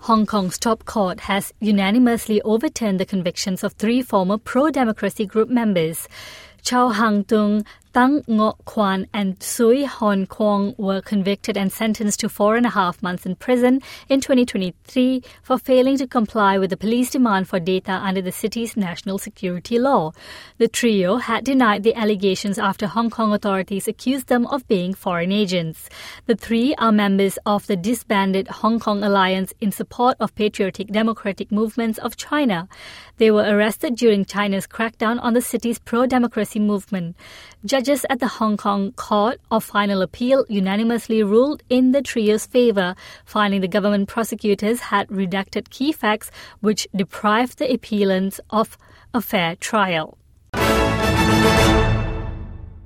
Hong Kong's top court has unanimously overturned the convictions of 3 former pro-democracy group members. Chow Hang-tung, Tang Ngo Kwan and Sui Hon Kwong were convicted and sentenced to 4.5 months in prison in 2023 for failing to comply with the police demand for data under the city's national security law. The trio had denied the allegations after Hong Kong authorities accused them of being foreign agents. The 3 are members of the disbanded Hong Kong Alliance in support of patriotic democratic movements of China. They were arrested during China's crackdown on the city's pro-democracy movement. Judges at the Hong Kong Court of Final Appeal unanimously ruled in the trio's favor, finding the government prosecutors had redacted key facts which deprived the appellants of a fair trial.